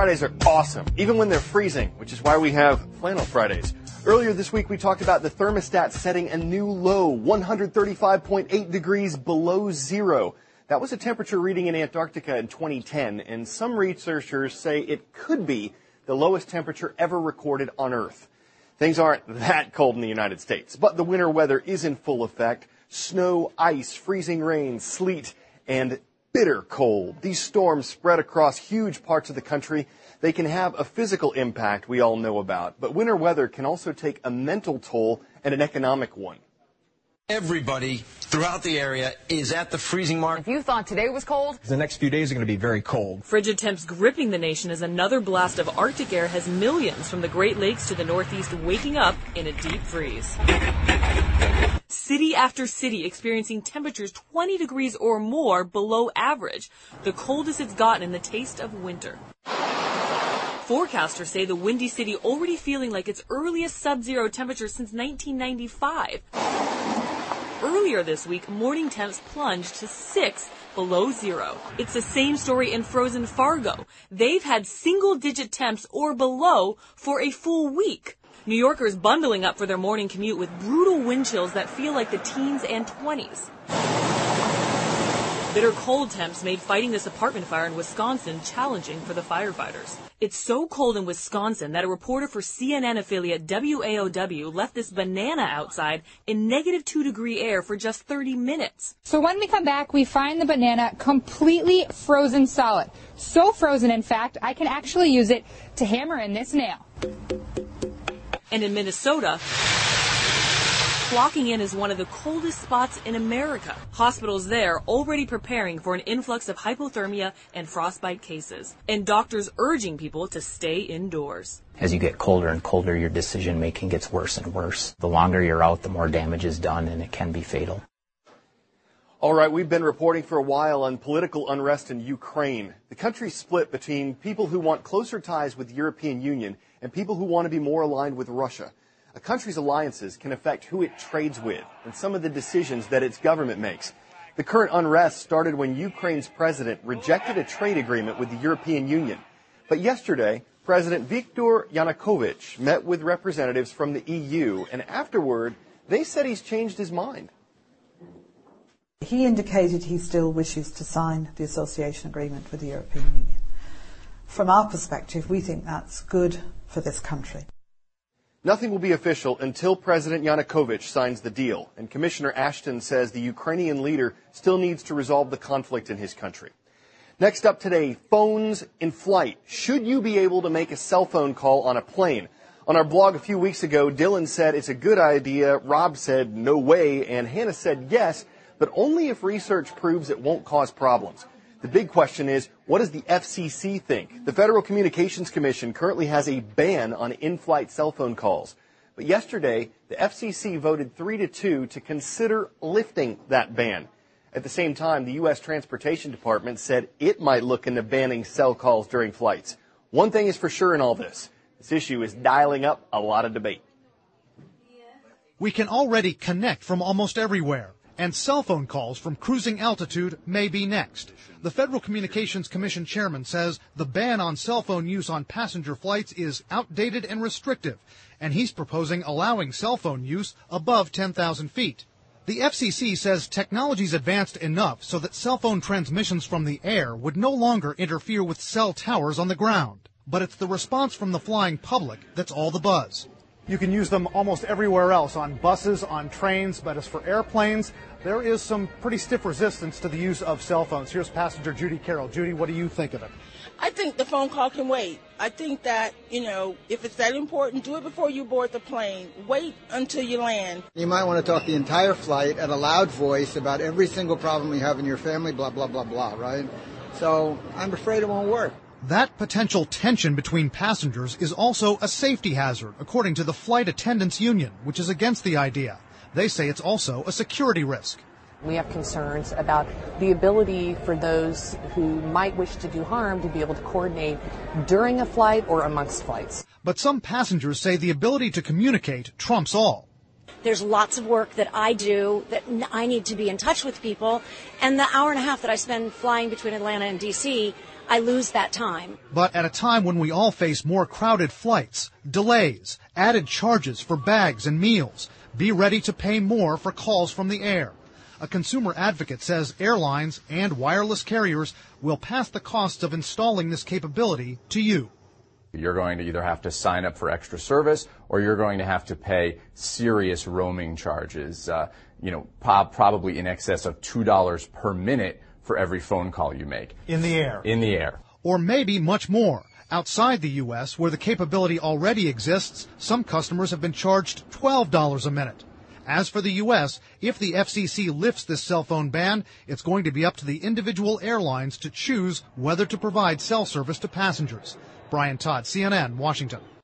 Fridays are awesome, even when they're freezing, which is why we have Flannel Fridays. Earlier this week, we talked about the thermostat setting a new low, 135.8 degrees below zero. That was a temperature reading in Antarctica in 2010, and some researchers say it could be the lowest temperature ever recorded on Earth. Things aren't that cold in the United States, but the winter weather is in full effect. Snow, ice, freezing rain, sleet, and bitter cold. These storms spread across huge parts of the country. They can have a physical impact we all know about, but winter weather can also take a mental toll and an economic one. Everybody throughout the area is at the freezing mark. If you thought today was cold, the next few days are going to be very cold. Frigid temps gripping the nation as another blast of Arctic air has millions from the Great Lakes to the Northeast waking up in a deep freeze. City after city experiencing temperatures 20 degrees or more below average, the coldest it's gotten in the taste of winter. Forecasters say the Windy City already feeling like its earliest sub-zero temperature since 1995. Earlier this week, morning temps plunged to 6 below zero. It's the same story in frozen Fargo. They've had single-digit temps or below for a full week. New Yorkers bundling up for their morning commute with brutal wind chills that feel like the teens and 20s. Bitter cold temps made fighting this apartment fire in Wisconsin challenging for the firefighters. It's so cold in Wisconsin that a reporter for CNN affiliate WAOW left this banana outside in negative 2-degree air for just 30 minutes. So when we come back, we find the banana completely frozen solid. So frozen, in fact, I can actually use it to hammer in this nail. And in Minnesota, flocking in is one of the coldest spots in America. Hospitals there already preparing for an influx of hypothermia and frostbite cases, and doctors urging people to stay indoors. As you get colder and colder, your decision making gets worse and worse. The longer you're out, the more damage is done, and it can be fatal. All right, we've been reporting for a while on political unrest in Ukraine. The country's split between people who want closer ties with the European Union and people who want to be more aligned with Russia. A country's alliances can affect who it trades with and some of the decisions that its government makes. The current unrest started when Ukraine's president rejected a trade agreement with the European Union. But yesterday, President Viktor Yanukovych met with representatives from the EU, and afterward, they said he's changed his mind. He indicated he still wishes to sign the association agreement with the European Union. From our perspective, we think that's good for this country. Nothing will be official until President Yanukovych signs the deal, and Commissioner Ashton says the Ukrainian leader still needs to resolve the conflict in his country. Next up today, phones in flight. Should you be able to make a cell phone call on a plane? On our blog a few weeks ago, Dylan said it's a good idea, Rob said no way, and Hannah said yes, but only if research proves it won't cause problems. The big question is, what does the FCC think? The Federal Communications Commission currently has a ban on in-flight cell phone calls. But yesterday, the FCC voted 3-2 to consider lifting that ban. At the same time, the U.S. Transportation Department said it might look into banning cell calls during flights. One thing is for sure in all this. This issue is dialing up a lot of debate. We can already connect from almost everywhere, and cell phone calls from cruising altitude may be next. The Federal Communications Commission chairman says the ban on cell phone use on passenger flights is outdated and restrictive, and he's proposing allowing cell phone use above 10,000 feet. The FCC says technology's advanced enough so that cell phone transmissions from the air would no longer interfere with cell towers on the ground. But it's the response from the flying public that's all the buzz. You can use them almost everywhere else, on buses, on trains, but as for airplanes, there is some pretty stiff resistance to the use of cell phones. Here's passenger Judy Carroll. Judy, what do you think of it? I think the phone call can wait. I think that, if it's that important, do it before you board the plane. Wait until you land. You might want to talk the entire flight at a loud voice about every single problem you have in your family, blah, blah, blah, blah, right? So I'm afraid it won't work. That potential tension between passengers is also a safety hazard, according to the Flight Attendants Union, which is against the idea. They say it's also a security risk. we have concerns about the ability for those who might wish to do harm to be able to coordinate during a flight or amongst flights. But some passengers say the ability to communicate trumps all. There's lots of work that I do that I need to be in touch with people, and the hour and a half that I spend flying between Atlanta and D.C., I lose that time. But at a time when we all face more crowded flights, delays, added charges for bags and meals, be ready to pay more for calls from the air. A consumer advocate says airlines and wireless carriers will pass the costs of installing this capability to you. You're going to either have to sign up for extra service or you're going to have to pay serious roaming charges, probably in excess of $2 per minute for every phone call you make. In the air. In the air. Or maybe much more. Outside the U.S., where the capability already exists, some customers have been charged $12 a minute. As for the U.S., if the FCC lifts this cell phone ban, it's going to be up to the individual airlines to choose whether to provide cell service to passengers. Brian Todd, CNN, Washington.